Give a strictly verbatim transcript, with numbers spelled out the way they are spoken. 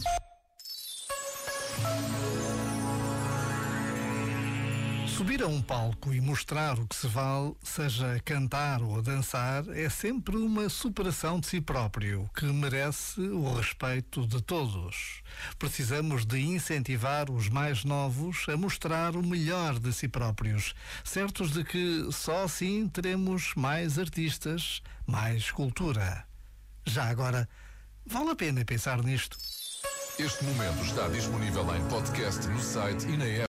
Subir a um palco e mostrar o que se vale, seja cantar ou dançar, é sempre uma superação de si próprio, que merece o respeito de todos. Precisamos de incentivar os mais novos a mostrar o melhor de si próprios, certos de que só assim teremos mais artistas, mais cultura. Já agora, vale a pena pensar nisto. Este momento está disponível em podcast no site e na app.